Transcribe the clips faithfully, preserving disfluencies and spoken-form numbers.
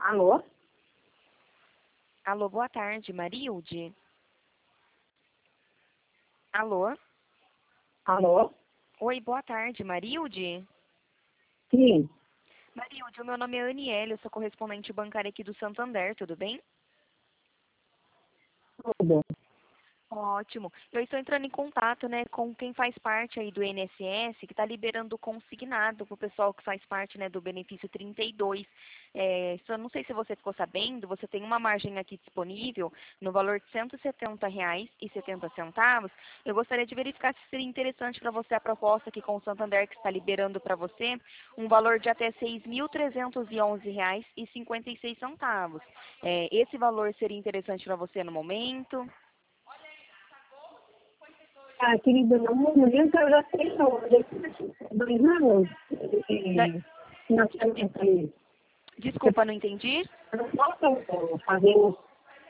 Alô? Alô, boa tarde, Marilde. Alô? Alô? Oi, boa tarde, Marilde. Sim, Marilde, o meu nome é Aniele, eu sou correspondente bancária aqui do Santander, tudo bem? tudo. Ótimo. Eu estou entrando em contato, né, com quem faz parte aí do I N S S, que está liberando consignado para o pessoal que faz parte, né, do benefício trinta e dois. É, só não sei se você ficou sabendo, você tem uma margem aqui disponível no valor de cento e setenta reais e setenta centavos. Eu gostaria de verificar se seria interessante para você a proposta aqui com o Santander, que está liberando para você um valor de até seis mil trezentos e onze reais e cinquenta e seis centavos. É, esse valor seria interessante para você no momento? Ah, querida, no momento eu já tenho dois anos Da- de financiamento aí. Desculpa, não entendi. Eu não posso fazer o...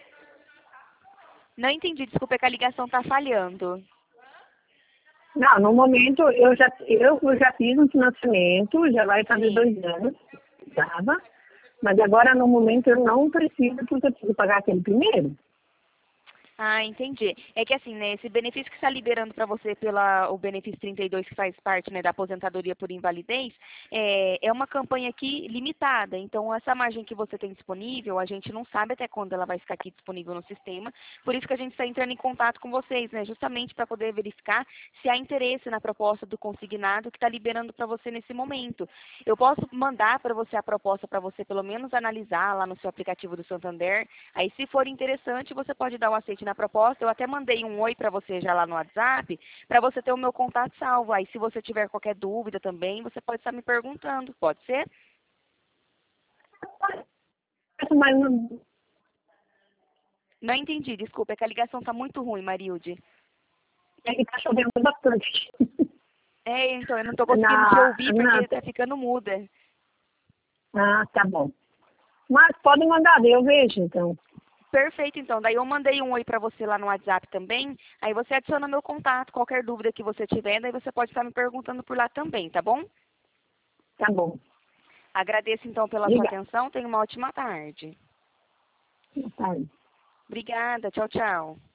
Não entendi, desculpa, é que a ligação está falhando. Não, no momento eu já, eu já fiz um financiamento, já vai fazer Sim. dois anos, tava? Mas agora no momento eu não preciso, porque eu preciso pagar aquele primeiro. Ah, entendi. É que assim, né, esse benefício que está liberando para você pela o benefício trinta e dois que faz parte, né, da aposentadoria por invalidez, é, é uma campanha aqui limitada. Então, essa margem que você tem disponível, a gente não sabe até quando ela vai ficar aqui disponível no sistema. Por isso que a gente está entrando em contato com vocês, né, justamente para poder verificar se há interesse na proposta do consignado que está liberando para você nesse momento. Eu posso mandar para você a proposta para você pelo menos analisar lá no seu aplicativo do Santander. Aí, se for interessante, você pode dar o aceite na proposta. Eu até mandei um oi para você já lá no WhatsApp, para você ter o meu contato salvo. Aí, se você tiver qualquer dúvida também, você pode estar me perguntando. Pode ser? Mas não, Não entendi, desculpa. É que a ligação está muito ruim, Marilde. é que tá chovendo bastante. É, então, eu não estou conseguindo te Na, ouvir porque na, está ficando muda. ah, tá bom. Mas pode mandar, eu vejo então. Perfeito, então. Daí eu mandei um oi para você lá no WhatsApp também. Aí você adiciona meu contato, qualquer dúvida que você tiver, daí você pode estar me perguntando por lá também, tá bom? Tá bom. Agradeço então pela sua Obrigada. atenção. Tenha uma ótima tarde. Boa tarde. Obrigada. Tchau, tchau.